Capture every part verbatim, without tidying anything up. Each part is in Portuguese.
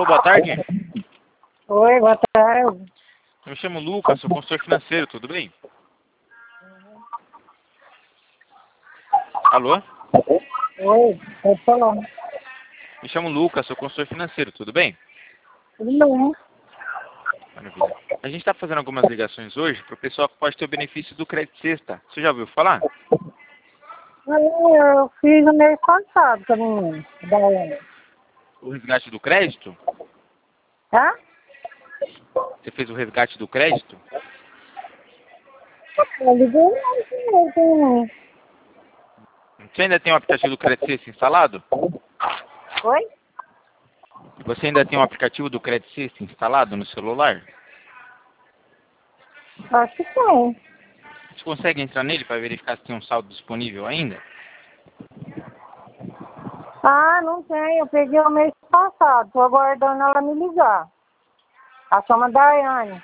boa tarde. Oi, boa tarde. Eu me chamo Lucas, sou consultor financeiro, tudo bem? Alô? Oi, tô falando. Me chamo Lucas, sou consultor financeiro, tudo bem? Tudo bem? Maravilha. A gente está fazendo algumas ligações hoje para o pessoal que pode ter o benefício do crédito sexta. Você já ouviu falar? Aí eu fiz no mês passado com a menina. Da... O resgate do crédito? Tá? Você fez o resgate do crédito? Eu liguei mais dinheiro também. Você ainda tem o aplicativo do crédito sexta instalado? Oi? Você ainda tem o aplicativo do crédito sexta instalado no celular? Acho que tem. Você consegue entrar nele para verificar se tem um saldo disponível ainda? Ah, não tem. Eu peguei o mês passado. Tô aguardando ela me ligar. A chama Daiane.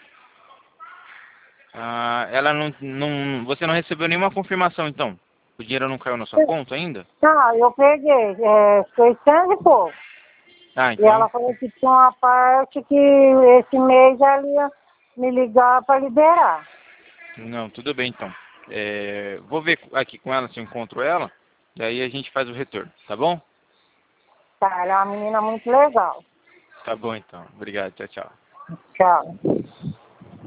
Ah, ela não, não... Você não recebeu nenhuma confirmação, então? O dinheiro não caiu na sua conta ainda? Tá, eu peguei. É, seiscentos e pouco. Ah, E ela então... falou que tinha uma parte que esse mês ela ia me ligar para liberar. Não, tudo bem, então. É, vou ver aqui com ela se eu encontro ela. E aí a gente faz o retorno, tá bom? Tá, ela é uma menina muito legal. Tá bom, então. Obrigado, tchau, tchau. Tchau.